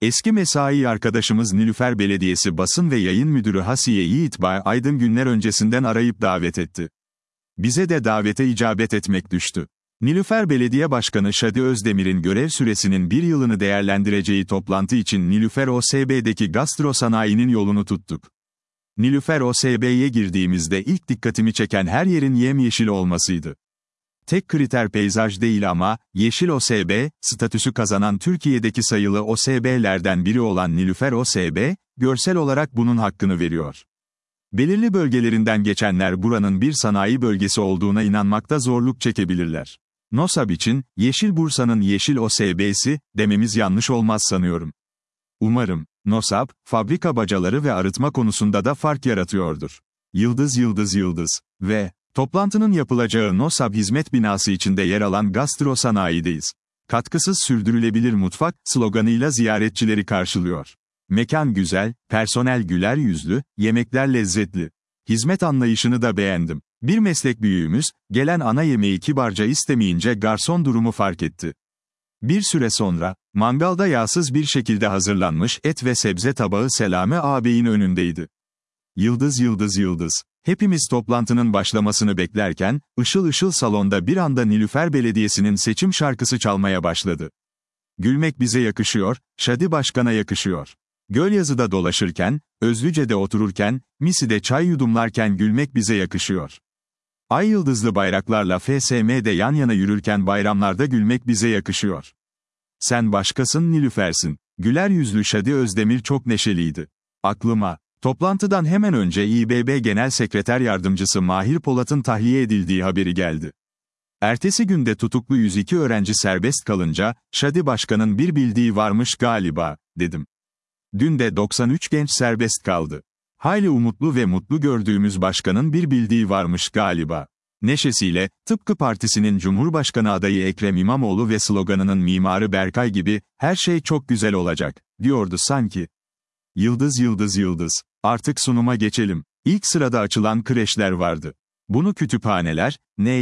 Eski mesai arkadaşımız Nilüfer Belediyesi Basın ve Yayın Müdürü Hasiye Yiğitbay Aydın günler öncesinden arayıp davet etti. Bize de davete icabet etmek düştü. Nilüfer Belediye Başkanı Şadi Özdemir'in görev süresinin bir yılını değerlendireceği toplantı için Nilüfer OSB'deki gastro sanayinin yolunu tuttuk. Nilüfer OSB'ye girdiğimizde ilk dikkatimi çeken her yerin yemyeşil olmasıydı. Tek kriter peyzaj değil ama, Yeşil OSB, statüsü kazanan Türkiye'deki sayılı OSB'lerden biri olan Nilüfer OSB, görsel olarak bunun hakkını veriyor. Belirli bölgelerinden geçenler buranın bir sanayi bölgesi olduğuna inanmakta zorluk çekebilirler. NOSAB için, Yeşil Bursa'nın Yeşil OSB'si, dememiz yanlış olmaz sanıyorum. Umarım, NOSAB, fabrika bacaları ve arıtma konusunda da fark yaratıyordur. Yıldız yıldız yıldız. Ve, toplantının yapılacağı NOSAB hizmet binası içinde yer alan gastro sanayideyiz. Katkısız sürdürülebilir mutfak, sloganıyla ziyaretçileri karşılıyor. Mekan güzel, personel güler yüzlü, yemekler lezzetli. Hizmet anlayışını da beğendim. Bir meslek büyüğümüz, gelen ana yemeği kibarca istemeyince garson durumu fark etti. Bir süre sonra, mangalda yağsız bir şekilde hazırlanmış et ve sebze tabağı Selami ağabeyin önündeydi. Yıldız yıldız yıldız. Hepimiz toplantının başlamasını beklerken, ışıl ışıl salonda bir anda Nilüfer Belediyesi'nin seçim şarkısı çalmaya başladı. Gülmek bize yakışıyor, Şadi Başkan'a yakışıyor. Gölyazı'da dolaşırken, Özlüce'de otururken, Misi'de çay yudumlarken gülmek bize yakışıyor. Ay yıldızlı bayraklarla FSM'de yan yana yürürken bayramlarda gülmek bize yakışıyor. Sen başkasın Nilüfer'sin. Güler yüzlü Şadi Özdemir çok neşeliydi. Aklıma, toplantıdan hemen önce İBB Genel Sekreter Yardımcısı Mahir Polat'ın tahliye edildiği haberi geldi. Ertesi günde tutuklu 102 öğrenci serbest kalınca, Şadi Başkan'ın bir bildiği varmış galiba, dedim. Dün de 93 genç serbest kaldı. Hayli umutlu ve mutlu gördüğümüz başkanın bir bildiği varmış galiba. Neşesiyle, tıpkı partisinin Cumhurbaşkanı adayı Ekrem İmamoğlu ve sloganının mimarı Berkay gibi, her şey çok güzel olacak, diyordu sanki. Yıldız yıldız yıldız. Artık sunuma geçelim. İlk sırada açılan kreşler vardı. Bunu kütüphaneler,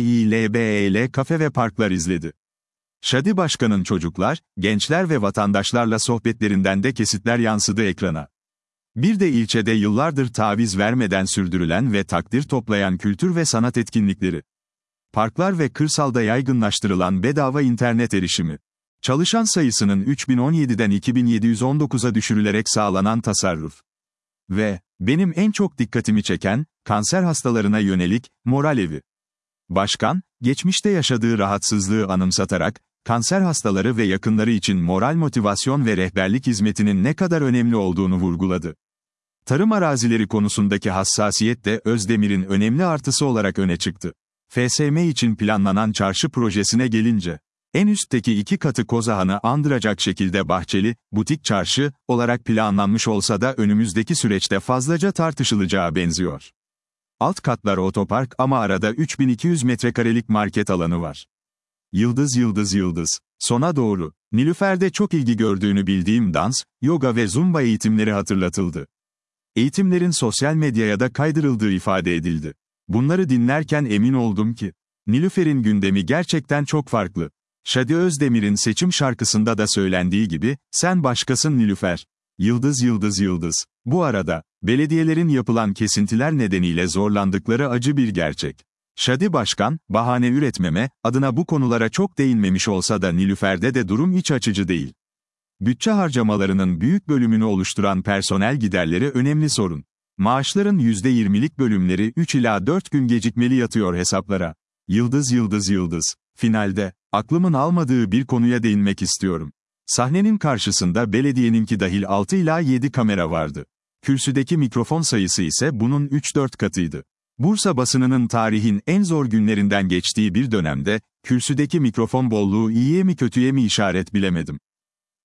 NİLBEL kafe ve parklar izledi. Şadi Başkan'ın çocuklar, gençler ve vatandaşlarla sohbetlerinden de kesitler yansıdı ekrana. Bir de ilçede yıllardır taviz vermeden sürdürülen ve takdir toplayan kültür ve sanat etkinlikleri. Parklar ve kırsalda yaygınlaştırılan bedava internet erişimi. Çalışan sayısının 3017'den 2719'a düşürülerek sağlanan tasarruf. Ve, benim en çok dikkatimi çeken, kanser hastalarına yönelik, moral evi. Başkan, geçmişte yaşadığı rahatsızlığı anımsatarak, kanser hastaları ve yakınları için moral motivasyon ve rehberlik hizmetinin ne kadar önemli olduğunu vurguladı. Tarım arazileri konusundaki hassasiyet de Özdemir'in önemli artısı olarak öne çıktı. FSM için planlanan çarşı projesine gelince, en üstteki 2 katı Kozahan'ı andıracak şekilde bahçeli, butik çarşı, olarak planlanmış olsa da önümüzdeki süreçte fazlaca tartışılacağı benziyor. Alt katlar otopark ama arada 3200 metrekarelik market alanı var. Yıldız yıldız yıldız. Sona doğru, Nilüfer'de çok ilgi gördüğünü bildiğim dans, yoga ve zumba eğitimleri hatırlatıldı. Eğitimlerin sosyal medyaya da kaydırıldığı ifade edildi. Bunları dinlerken emin oldum ki, Nilüfer'in gündemi gerçekten çok farklı. Şadi Özdemir'in seçim şarkısında da söylendiği gibi, sen başkasın Nilüfer. Yıldız yıldız yıldız. Bu arada, belediyelerin yapılan kesintiler nedeniyle zorlandıkları acı bir gerçek. Şadi Başkan, bahane üretmeme, adına bu konulara çok değinmemiş olsa da Nilüfer'de de durum iç açıcı değil. Bütçe harcamalarının büyük bölümünü oluşturan personel giderleri önemli sorun. Maaşların %20'lik bölümleri 3 ila 4 gün gecikmeli yatıyor hesaplara. Yıldız yıldız yıldız. Finalde, aklımın almadığı bir konuya değinmek istiyorum. Sahnenin karşısında belediyeninki dahil 6 ila 7 kamera vardı. Kürsüdeki mikrofon sayısı ise bunun 3-4 katıydı. Bursa basınının tarihin en zor günlerinden geçtiği bir dönemde, kürsüdeki mikrofon bolluğu iyiye mi kötüye mi işaret bilemedim.